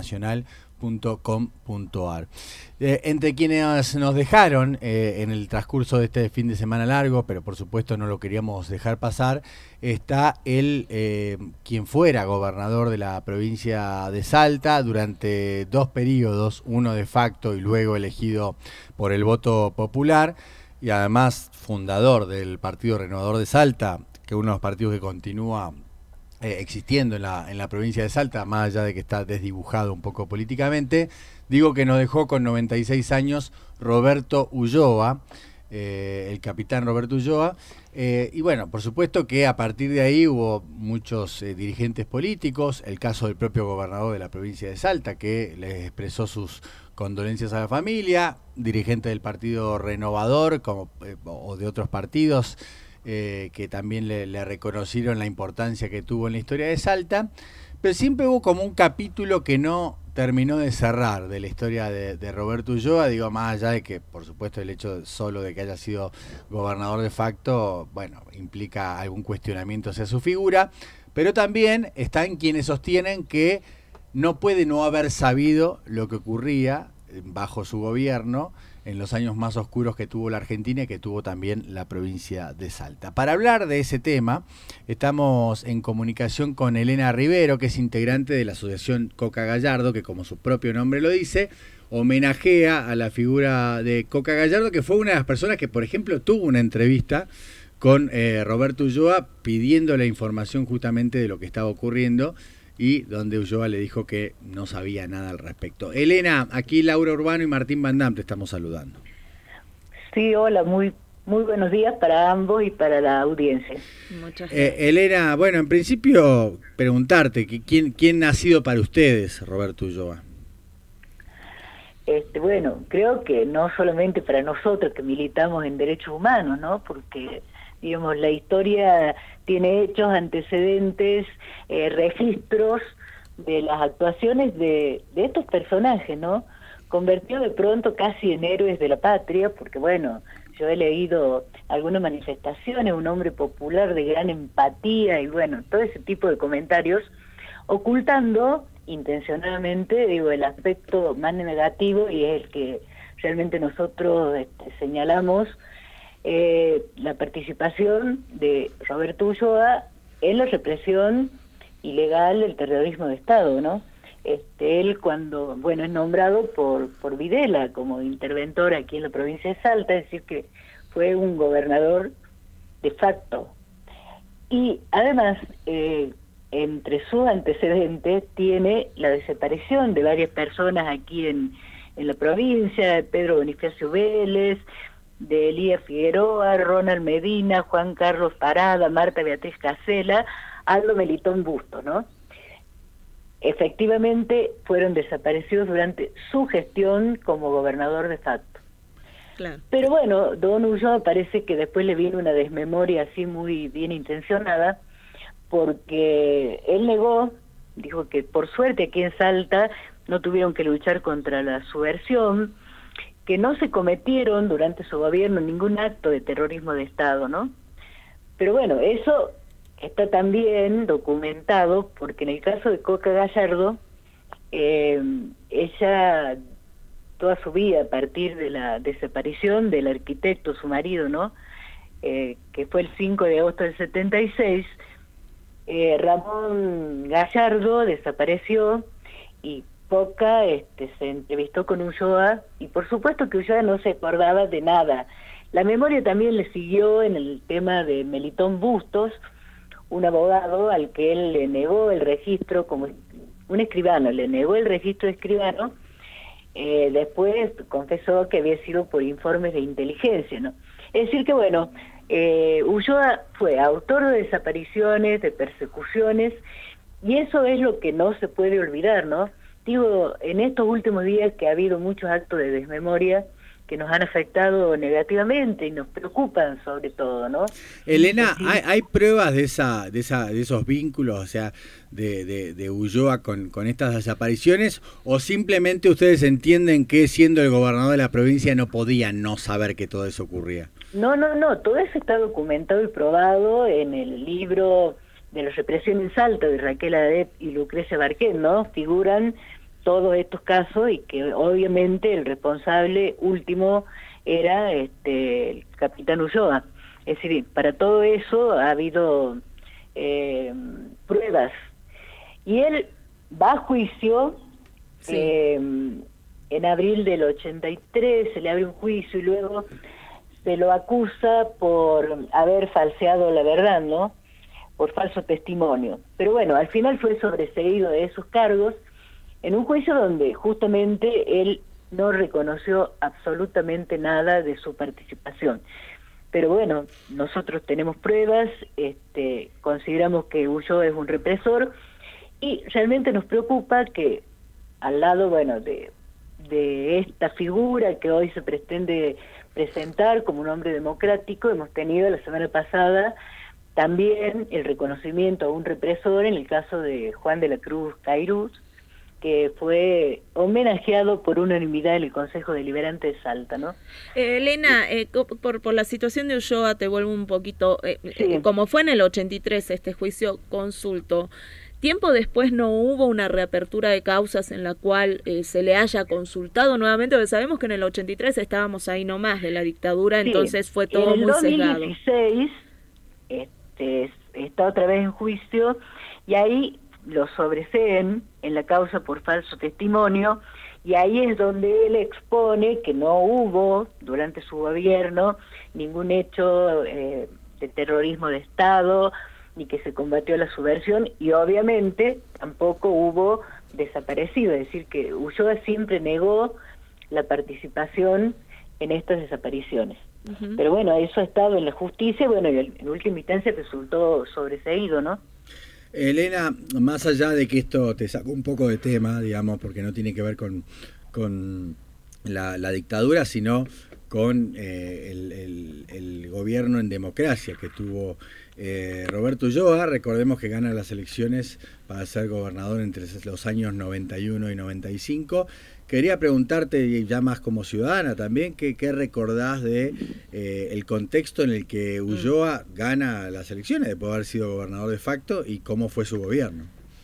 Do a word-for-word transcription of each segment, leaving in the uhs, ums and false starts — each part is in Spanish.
nacional punto com punto ar. Eh, entre quienes nos dejaron eh, en el transcurso de este fin de semana largo, pero por supuesto no lo queríamos dejar pasar, está el eh, quien fuera gobernador de la provincia de Salta durante dos periodos, uno de facto y luego elegido por el voto popular, y además fundador del Partido Renovador de Salta, que es uno de los partidos que continúa Eh, existiendo en la, en la provincia de Salta, más allá de que está desdibujado un poco políticamente. Digo que nos dejó con noventa y seis años Roberto Ulloa, eh, el capitán Roberto Ulloa, eh, y bueno, por supuesto que a partir de ahí hubo muchos eh, dirigentes políticos, el caso del propio gobernador de la provincia de Salta, que les expresó sus condolencias a la familia, dirigente del Partido Renovador como, eh, o de otros partidos, Eh, que también le, le reconocieron la importancia que tuvo en la historia de Salta, pero siempre hubo como un capítulo que no terminó de cerrar de la historia de, de Roberto Ulloa, digo, más allá de que, por supuesto, el hecho solo de que haya sido gobernador de facto, bueno, implica algún cuestionamiento hacia su figura, pero también están quienes sostienen que no puede no haber sabido lo que ocurría bajo su gobierno en los años más oscuros que tuvo la Argentina y que tuvo también la provincia de Salta. Para hablar de ese tema, estamos en comunicación con Elena Rivero, que es integrante de la asociación Coca Gallardo, que como su propio nombre lo dice, homenajea a la figura de Coca Gallardo, que fue una de las personas que, por ejemplo, tuvo una entrevista con eh, Roberto Ulloa pidiendo la información justamente de lo que estaba ocurriendo, y donde Ulloa le dijo que no sabía nada al respecto. Elena, aquí Laura Urbano y Martín Van Dam te estamos saludando. Sí, hola, muy muy buenos días para ambos y para la audiencia. Muchas gracias. Eh, Elena, bueno, en principio preguntarte, ¿quién, quién ha sido para ustedes Roberto Ulloa? Este, bueno, creo que no solamente para nosotros que militamos en derechos humanos, ¿no? Porque, digamos, la historia tiene hechos, antecedentes, eh, registros de las actuaciones de, de estos personajes, ¿no? Convertido de pronto casi en héroes de la patria, porque bueno, yo he leído algunas manifestaciones, un hombre popular de gran empatía y bueno, todo ese tipo de comentarios, ocultando intencionadamente, digo, el aspecto más negativo y es el que realmente nosotros este, señalamos, Eh, la participación de Roberto Ulloa en la represión ilegal del terrorismo de Estado, ¿no? Este, él cuando, bueno, es nombrado por, por Videla como interventor aquí en la provincia de Salta, es decir que fue un gobernador de facto. Y además, eh, entre sus antecedentes tiene la desaparición de varias personas aquí en, en la provincia, Pedro Bonifacio Vélez, de Elías Figueroa, Ronald Medina, Juan Carlos Parada, Marta Beatriz Casela, Aldo Melitón Busto, ¿no? Efectivamente fueron desaparecidos durante su gestión como gobernador de facto. Claro. Pero bueno, don Ulloa parece que después le vino una desmemoria así muy bien intencionada, porque él negó, dijo que por suerte aquí en Salta no tuvieron que luchar contra la subversión, que no se cometieron durante su gobierno ningún acto de terrorismo de Estado, ¿no? Pero bueno, eso está también documentado porque en el caso de Coca Gallardo, eh, ella toda su vida a partir de la desaparición del arquitecto, su marido, ¿no? Eh, que fue el cinco de agosto del setenta y seis, eh, Ramón Gallardo desapareció y Coca este, se entrevistó con Ulloa y por supuesto que Ulloa no se acordaba de nada. La memoria también le siguió en el tema de Melitón Bustos, un abogado al que él le negó el registro como un escribano, le negó el registro de escribano, eh, después confesó que había sido por informes de inteligencia, ¿no? Es decir que bueno, eh, Ulloa fue autor de desapariciones, de persecuciones, y eso es lo que no se puede olvidar, ¿no? Digo, en estos últimos días que ha habido muchos actos de desmemoria que nos han afectado negativamente y nos preocupan sobre todo, ¿no? Elena, ¿hay, hay pruebas de esa, de esa, de esos vínculos, o sea, de, de, de Ulloa con, con estas desapariciones, o simplemente ustedes entienden que siendo el gobernador de la provincia no podían no saber que todo eso ocurría? No, no, no, todo eso está documentado y probado en el libro de la represión en Salta de Raquel Adet y Lucrecia Barquet, ¿no? Figuran todos estos casos y que obviamente el responsable último era este el capitán Ulloa. Es decir, para todo eso ha habido eh, pruebas. Y él va a juicio, sí. eh, en abril del ochenta y tres, se le abre un juicio y luego se lo acusa por haber falseado la verdad, ¿no? Por falso testimonio. Pero bueno, al final fue sobreseído de esos cargos en un juicio donde justamente él no reconoció absolutamente nada de su participación. Pero bueno, nosotros tenemos pruebas, este, consideramos que Ulloa es un represor y realmente nos preocupa que al lado, bueno, de, de esta figura que hoy se pretende presentar como un hombre democrático, hemos tenido la semana pasada también el reconocimiento a un represor en el caso de Juan de la Cruz Cairuz, que fue homenajeado por unanimidad en el Consejo Deliberante de Salta, ¿no? Eh, Elena, eh, por, por la situación de Ulloa te vuelvo un poquito, eh, sí. eh, como fue en el ochenta y tres este juicio consulto, tiempo después no hubo una reapertura de causas en la cual eh, se le haya consultado nuevamente, porque sabemos que en el ochenta y tres estábamos ahí nomás de la dictadura, sí. Entonces fue todo en muy sesgado. En el dos mil dieciséis este, está otra vez en juicio y ahí lo sobreseen en la causa por falso testimonio y ahí es donde él expone que no hubo durante su gobierno ningún hecho eh, de terrorismo de Estado ni que se combatió la subversión y obviamente tampoco hubo desaparecido, es decir que Ulloa siempre negó la participación en estas desapariciones. Uh-huh. Pero bueno, eso ha estado en la justicia, bueno, y en última instancia resultó sobreseído, ¿no? Elena, más allá de que esto te sacó un poco de tema, digamos, porque no tiene que ver con, con la, la dictadura, sino con eh, el, el, el gobierno en democracia que tuvo eh, Roberto Ulloa. Recordemos que gana las elecciones para ser gobernador entre los años noventa y uno y noventa y cinco. Quería preguntarte, ya más como ciudadana también, ¿qué, qué recordás de eh, el contexto en el que Ulloa gana las elecciones, después de haber sido gobernador de facto, y cómo fue su gobierno?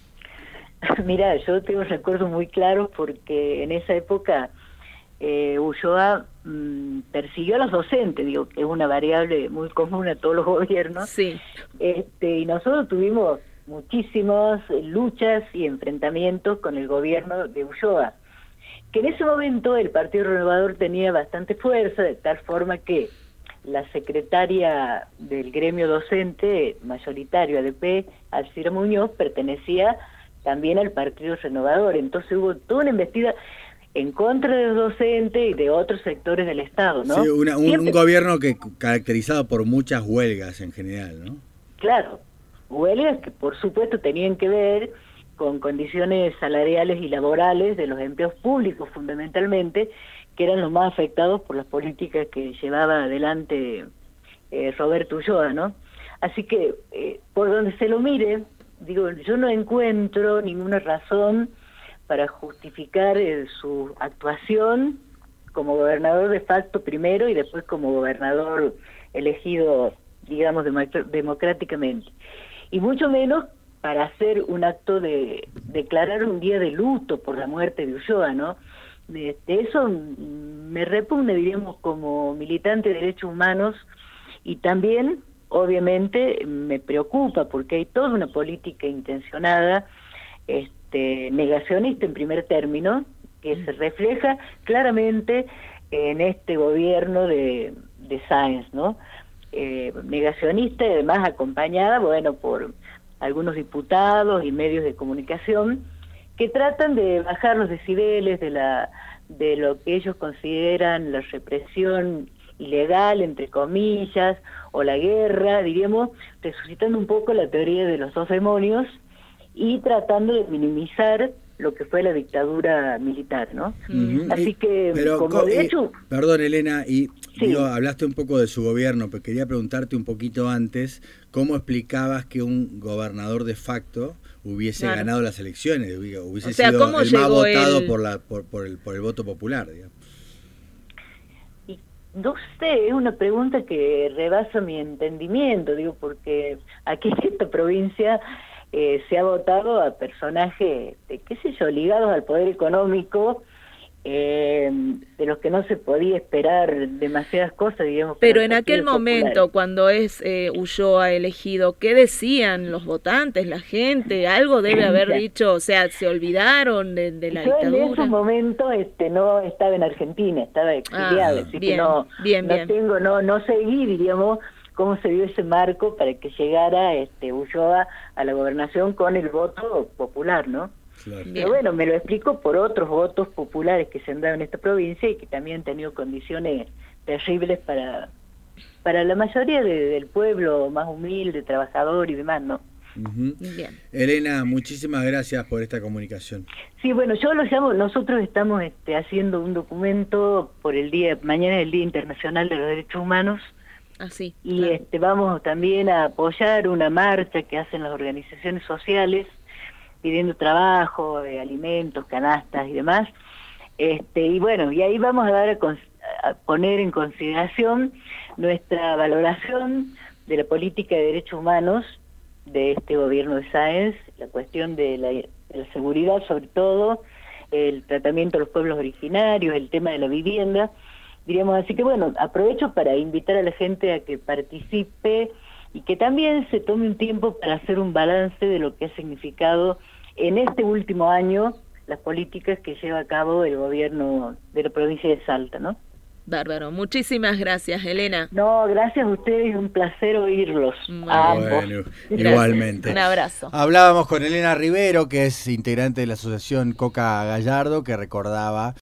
Mira, yo tengo recuerdos muy claros porque en esa época eh, Ulloa mmm, persiguió a los docentes, digo, que es una variable muy común a todos los gobiernos. Sí. Este, y nosotros tuvimos muchísimas luchas y enfrentamientos con el gobierno de Ulloa, que en ese momento el Partido Renovador tenía bastante fuerza, de tal forma que la secretaria del gremio docente mayoritario A D P, Alcira Muñoz, pertenecía también al Partido Renovador. Entonces hubo toda una embestida en contra de los docentes y de otros sectores del Estado, ¿no? Sí, una, un, Siempre... un gobierno que caracterizado por muchas huelgas en general, ¿no? Claro, huelgas que por supuesto tenían que ver con condiciones salariales y laborales de los empleos públicos fundamentalmente, que eran los más afectados por las políticas que llevaba adelante eh, Roberto Ulloa, ¿no? Así que, eh, por donde se lo mire, digo, yo no encuentro ninguna razón para justificar eh, su actuación como gobernador de facto primero y después como gobernador elegido, digamos, dem- democráticamente. Y mucho menos para hacer un acto de declarar un día de luto por la muerte de Ulloa, ¿no? De, de eso me repugna, diríamos, como militante de derechos humanos, y también, obviamente, me preocupa porque hay toda una política intencionada, este, negacionista en primer término, que se refleja claramente en este gobierno de, de Sáenz, ¿no? Eh, negacionista y además acompañada, bueno, por algunos diputados y medios de comunicación que tratan de bajar los decibeles de la de lo que ellos consideran la represión ilegal, entre comillas, o la guerra, diríamos, resucitando un poco la teoría de los dos demonios y tratando de minimizar lo que fue la dictadura militar, ¿no? Uh-huh. Así que, pero, como de hecho... Eh, perdón, Elena, y sí. digo, hablaste un poco de su gobierno, pero quería preguntarte un poquito antes, ¿cómo explicabas que un gobernador de facto hubiese claro. ganado las elecciones, hubiese o sea, sido el más votado el... por la por, por el por el voto popular, digamos? Y no sé, es una pregunta que rebasa mi entendimiento, digo, porque aquí en esta provincia eh, se ha votado a personajes, de, qué sé yo, ligados al poder económico, eh, de los que no se podía esperar demasiadas cosas, digamos. Pero en aquel momento, cuando es eh, Ulloa elegido, ¿qué decían los votantes, la gente? Algo debe haber dicho, o sea, ¿se olvidaron de, de la Yo dictadura? en esos momentos este, no estaba en Argentina, estaba exiliado, ah, así bien, que no, bien, no bien. tengo, no, no seguí, diríamos, cómo se dio ese marco para que llegara este Ulloa a la gobernación con el voto popular, ¿no? Claro. Pero bueno, me lo explico por otros votos populares que se han dado en esta provincia y que también han tenido condiciones terribles para para la mayoría de, del pueblo más humilde, trabajador y demás, ¿no? Uh-huh. Bien. Elena, muchísimas gracias por esta comunicación. Sí, bueno, yo lo llamo, nosotros estamos este, haciendo un documento por el día, mañana es el Día Internacional de los Derechos Humanos. Así, y claro. este vamos también a apoyar una marcha que hacen las organizaciones sociales pidiendo trabajo, eh, alimentos, canastas y demás. Este y bueno, y ahí vamos a dar a, a poner en consideración nuestra valoración de la política de derechos humanos de este gobierno de Sáenz, la cuestión de la, de la seguridad sobre todo, el tratamiento de los pueblos originarios, el tema de la vivienda, diríamos. Así que bueno, aprovecho para invitar a la gente a que participe y que también se tome un tiempo para hacer un balance de lo que ha significado en este último año las políticas que lleva a cabo el gobierno de la provincia de Salta, ¿no? Bárbaro, muchísimas gracias, Elena. No, gracias a ustedes, un placer oírlos. Bueno, bueno igualmente. Un abrazo. Hablábamos con Elena Rivero, que es integrante de la asociación Coca Gallardo, que recordaba